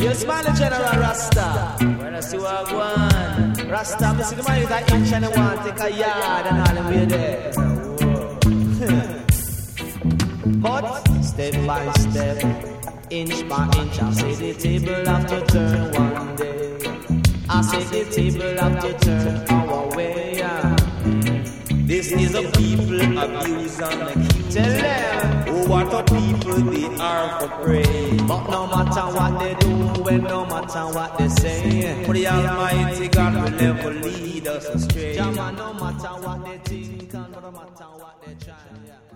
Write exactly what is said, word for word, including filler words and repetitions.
Yes, man, the General Rasta. When I see what I want, Rasta, I see the man with an inch and a one, take a yard and all the way there. But step by step, inch by inch, I say the table have to turn one day. I say the table have to turn our way. Yeah. This is a people abuse and accuse. Tell them, oh, what a people they are for prey. But no matter what they do, and no matter what they say, for the Almighty God will never lead us astray. Jama, no matter what they think, and no matter what they try. Yeah.